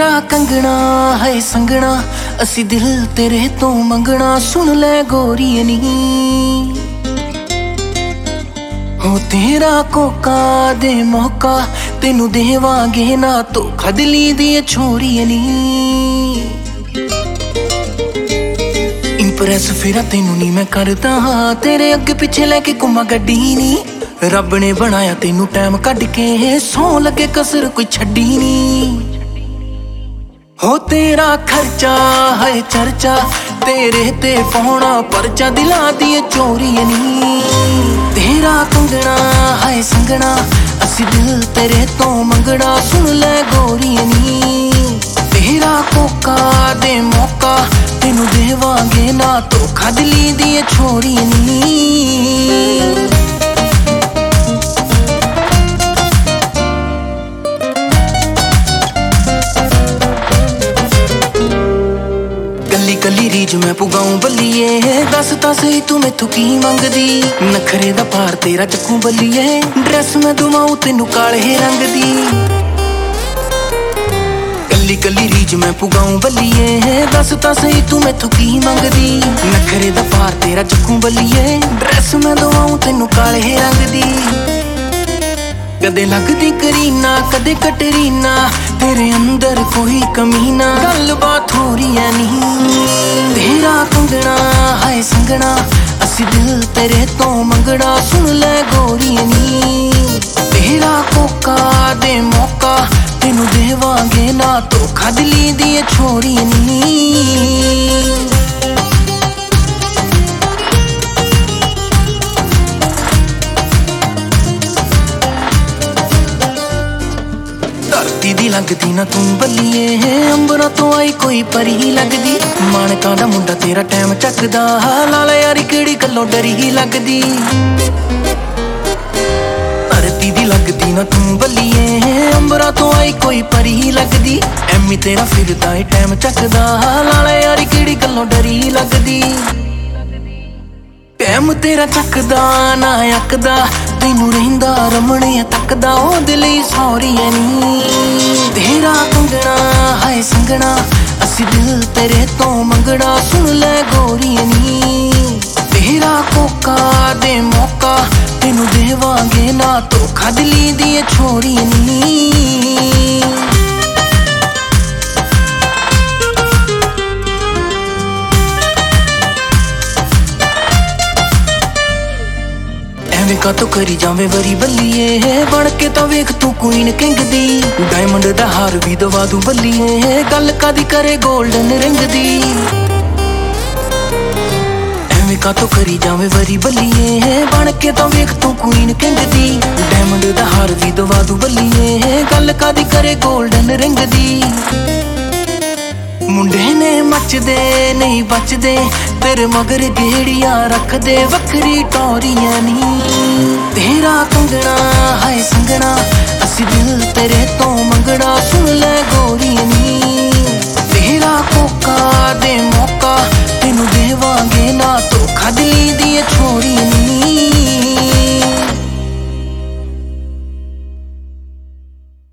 तेरा कंगना है संगना असी दिल तेरे तो मंगना सुन ले गोरी नी हो तेरा कोका दे मौका तेनू देवांगे ना तो खदली दी छोरी नी इंप्रेस फिर तेनू नी मैं करदा तेरे अगे पिछे लेके घुमा गड्डी नी रब ने बनाया तेनू टाइम कढ के सौ लगे कसर कोई छड्डी नी हो तेरा खर्चा है चर्चा तेरे ते पाउणा परचा दिला दी चोरी नी तेरा कंगना है संगना असी दिल तेरे तो मंगना सुन ले गोरी नी तेरा कोका दे मौका तेनू देवांगे ना तो खदली दी छोरी नी कली रीज मैं पुगाऊं बल्लिए दस ता सही तू मैथों की मंगदी नखरे दा पार तेरा चक्कू बल्लिए ड्रेस मैं दुवाऊं तेनू काले रंग दी कली कली रीज मैं पुगाऊं बल्लिए दस ता सही तू मैथों की मंगदी नखरे दा पार तेरा चक्कू बल्लिए ड्रेस मैं दुवाऊं तेनू काले रंग दी कदे लगदी करीना कदे कटरीना तेरे अंदर कोई कमी ना गल बात हो रही है नहीं तेरा कंगना है संगना असी दिल तेरे तो मंगना सुन ले गोरी नी तेरा कोका दे मौका तेनू देवांगे ना तो खदली दी छोरी नी दी लगदी ना तू बल्लिए अंबरा तो आई कोई परी लगदी मानका दा मुंडा तेरा टाइम चकदा लाला यारी केड़ी गल्लों डरी लगदी धरती दी लगदी ना तू बल्लिए अंबरा तो आई कोई परी लगदी एमी तेरा फिरदा है टाइम चकदा लाला यारी केड़ी गल्लों डरी लगदी टाइम तेरा चकदा ना अकदा तेनू रहिंदा रमणे तकदा ओ दिल सौरी नी तेरा कंगना है संगना असी दिल तेरे तो मंगना सुन ले गोरी नी तेरा कोका दे मौका तेनू देवांगे ना तो खदली दी छोरी नी का तो करी जावे वरी बल्लिए बन के तो वेख तू क्वीन किंग दी डायमंड दा हार भी दवा दूं बल्लिए गल कादी करे गोल्डन रिंग दी एवें का तो करी जावे वरी बल्लिए बन के तो वेख तू क्वीन किंग दी डायमंड दा हार भी दवा दूं बल्लिए गल कादी करे गोल्डन रिंग दी मुंडे ने मचदे नहीं बचदे तेरे मगर गेड़ियां रख दे वखरी टोरियां नी तेरा कंगना है संगना असी दिल तेरे तो मंगना सुन ले गोरी नी तेरा कोका दे मौका तेनू देवांगे ना तो खदली दी छोरी